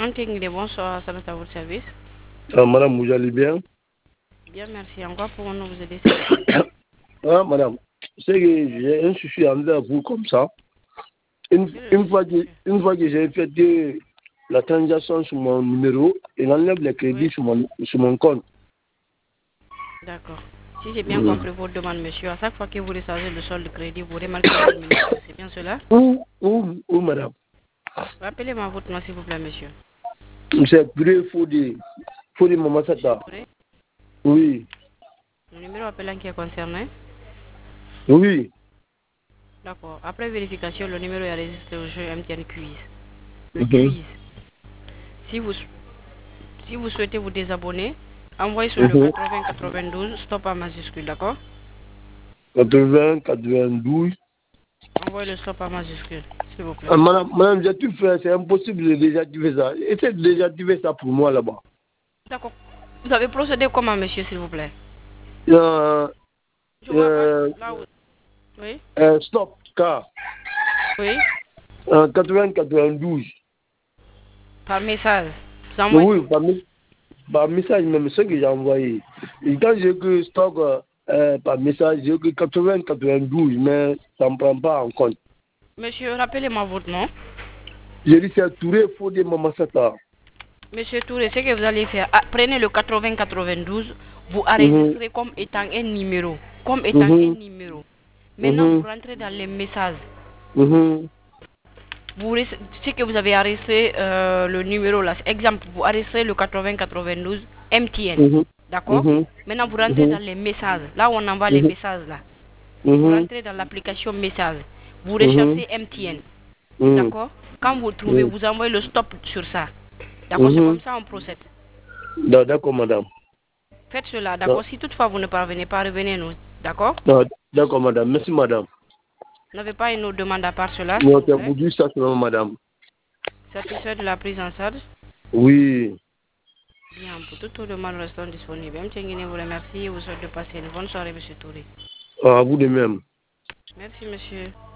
Bonsoir, ça va à votre service. Madame, vous allez bien? Bien, merci. En quoi pouvons-nous vous aider? Madame, c'est que j'ai un souci avec vous comme ça. Une fois que j'ai fait la transaction sur mon numéro, il enlève les crédits sur mon compte. D'accord. Si j'ai bien compris votre demande, monsieur, à chaque fois que vous recevez le solde de crédit, vous remarquez la diminution. C'est bien cela? Où, madame? Rappelez-moi votre nom, s'il vous plaît, monsieur. C'est Touré Fodi Mamasata. Touré. Oui. Le numéro appelant qui est concerné? Oui. D'accord. Après vérification, le numéro est enregistré au jeu MTN Quiz. Le quiz. Si vous souhaitez vous désabonner, envoyez sur le 80 92 stop en majuscule, d'accord? 80 92. Envoyez le stop en majuscule, s'il vous plaît. Madame, j'ai tout fait, c'est impossible de désactiver ça. Essayez de désactiver ça pour moi là-bas. D'accord. Vous avez procédé comment, monsieur, s'il vous plaît? Je vois pas là où... Oui? Stop, car. Oui? 80 92. Par message. Vous envoyez... Oui, par message, même ce que j'ai envoyé. Et quand j'ai que stock par message, j'ai que 80 92, mais ça ne me prend pas en compte. Monsieur, rappelez-moi votre nom. J'ai dit c'est Touré Fodé Mamasata. Monsieur Touré, ce que vous allez faire, prenez le 80 92, vous enregistrez comme étant un numéro. Comme étant un numéro. Maintenant, vous rentrez dans les messages. Ce que vous avez enregistré, le numéro là, exemple, vous enregistrez le 80 92 MTN. D'accord? Maintenant, vous rentrez dans les messages. Là où on envoie les messages là. Vous rentrez dans l'application message. Vous recherchez MTN. D'accord? Quand vous trouvez, vous envoyez le stop sur ça. D'accord? C'est comme ça on procède. D'accord, madame. Faites cela, d'accord? Si toutefois vous ne parvenez pas, revenez-nous. D'accord? D'accord, madame. Merci, madame. Vous n'avez pas une autre demande à part cela, s'il Non, vous c'est plaît? pour dire ça seulement, madame. Satisfait de la prise en charge? Oui. Bien, pour toutes les demandes restant disponibles. M. vous remercie et vous souhaite de passer une bonne soirée, monsieur Touré. À vous de même. Merci, monsieur.